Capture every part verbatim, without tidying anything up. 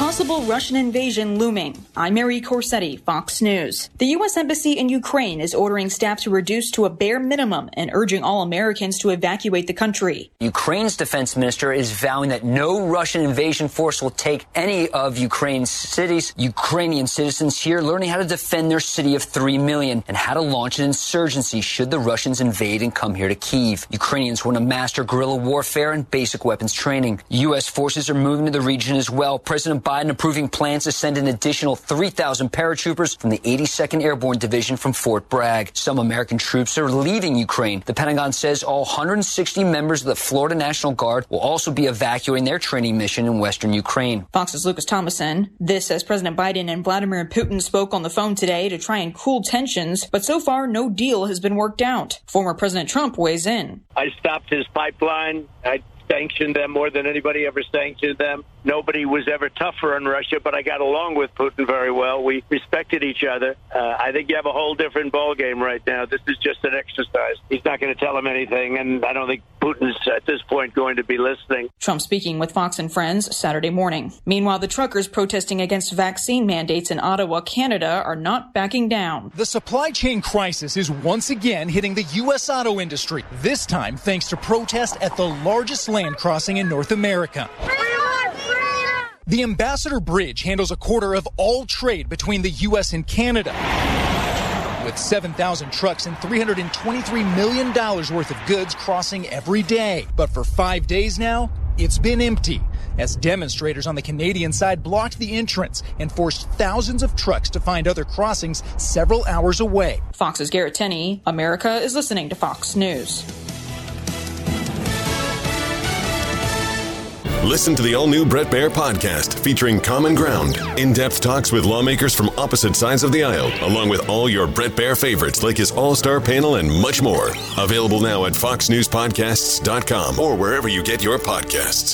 Possible Russian invasion looming. I'm Mary Corsetti, Fox News. The U S Embassy in Ukraine is ordering staff to reduce to a bare minimum and urging all Americans to evacuate the country. Ukraine's defense minister is vowing that no Russian invasion force will take any of Ukraine's cities. Ukrainian citizens here learning how to defend their city of three million and how to launch an insurgency should the Russians invade and come here to Kyiv. Ukrainians want to master guerrilla warfare and basic weapons training. U S forces are moving to the region as well. President Biden approving plans to send an additional three thousand paratroopers from the eighty-second Airborne Division from Fort Bragg. Some American troops are leaving Ukraine. The Pentagon says all one hundred sixty members of the Florida National Guard will also be evacuating their training mission in western Ukraine. Fox's Lucas Thomason. This as President Biden and Vladimir Putin spoke on the phone today to try and cool tensions, but so far no deal has been worked out. Former President Trump weighs in. I stopped his pipeline. I sanctioned them more than anybody ever sanctioned them. Nobody was ever tougher on Russia, but I got along with Putin very well. We respected each other. Uh, I think you have a whole different ballgame right now. This is just an exercise. He's not going to tell him anything, and I don't think Putin's at this point going to be listening. Trump speaking with Fox and Friends Saturday morning. Meanwhile, the truckers protesting against vaccine mandates in Ottawa, Canada, are not backing down. The supply chain crisis is once again hitting the U S auto industry, this time thanks to protests at the largest land crossing in North America. The Ambassador Bridge handles a quarter of all trade between the U S and Canada. With seven thousand trucks and three hundred twenty-three million dollars worth of goods crossing every day. But for five days now, it's been empty, as demonstrators on the Canadian side blocked the entrance and forced thousands of trucks to find other crossings several hours away. Fox's Garrett Tenney. America is listening to Fox News. Listen to the all-new Bret Baier podcast featuring Common Ground, in-depth talks with lawmakers from opposite sides of the aisle, along with all your Bret Baier favorites like his all-star panel and much more. Available now at fox news podcasts dot com or wherever you get your podcasts.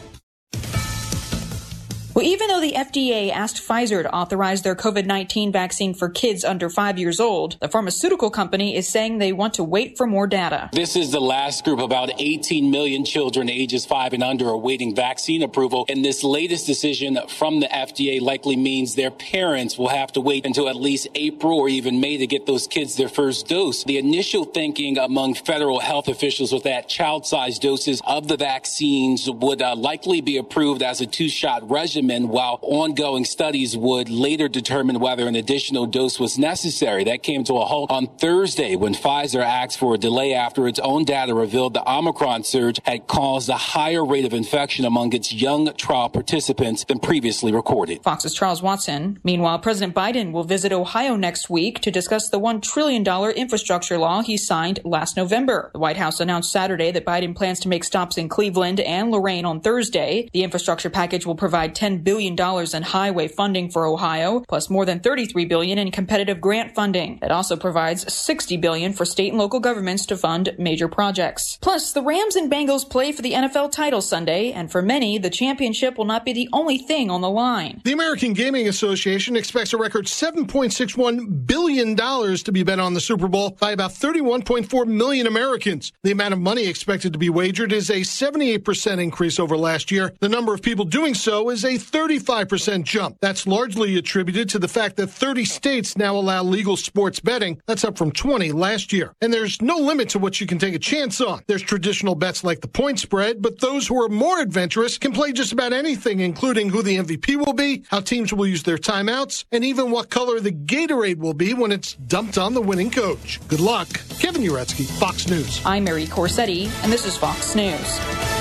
Well, even though the F D A asked Pfizer to authorize their COVID nineteen vaccine for kids under five years old, the pharmaceutical company is saying they want to wait for more data. This is the last group. About eighteen million children ages five and under are awaiting vaccine approval. And this latest decision from the F D A likely means their parents will have to wait until at least April or even May to get those kids their first dose. The initial thinking among federal health officials was that child-sized doses of the vaccines would uh, likely be approved as a two-shot regimen, while ongoing studies would later determine whether an additional dose was necessary. That came to a halt on Thursday when Pfizer asked for a delay after its own data revealed the Omicron surge had caused a higher rate of infection among its young trial participants than previously recorded. Fox's Charles Watson. Meanwhile, President Biden will visit Ohio next week to discuss the one trillion dollars infrastructure law he signed last November. The White House announced Saturday that Biden plans to make stops in Cleveland and Lorain on Thursday. The infrastructure package will provide ten billion dollars in highway funding for Ohio, plus more than thirty-three billion dollars in competitive grant funding. It also provides sixty billion dollars for state and local governments to fund major projects. Plus, the Rams and Bengals play for the N F L title Sunday, and for many, the championship will not be the only thing on the line. The American Gaming Association expects a record seven point six one billion dollars to be bet on the Super Bowl by about thirty-one point four million Americans. The amount of money expected to be wagered is a seventy-eight percent increase over last year. The number of people doing so is a thirty-five percent jump. That's largely attributed to the fact that thirty states now allow legal sports betting. That's up from twenty last year. And there's no limit to what you can take a chance on. There's traditional bets like the point spread, but those who are more adventurous can play just about anything, including who the M V P will be, how teams will use their timeouts, and even what color the Gatorade will be when it's dumped on the winning coach. Good luck. Kevin Uretsky, Fox News. I'm Mary Corsetti, and this is Fox News.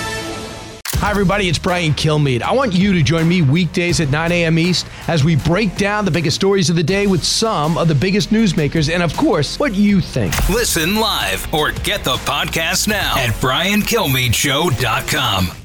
Hi, everybody. It's Brian Kilmeade. I want you to join me weekdays at nine a.m. East as we break down the biggest stories of the day with some of the biggest newsmakers and, of course, what you think. Listen live or get the podcast now at brian kilmeade show dot com.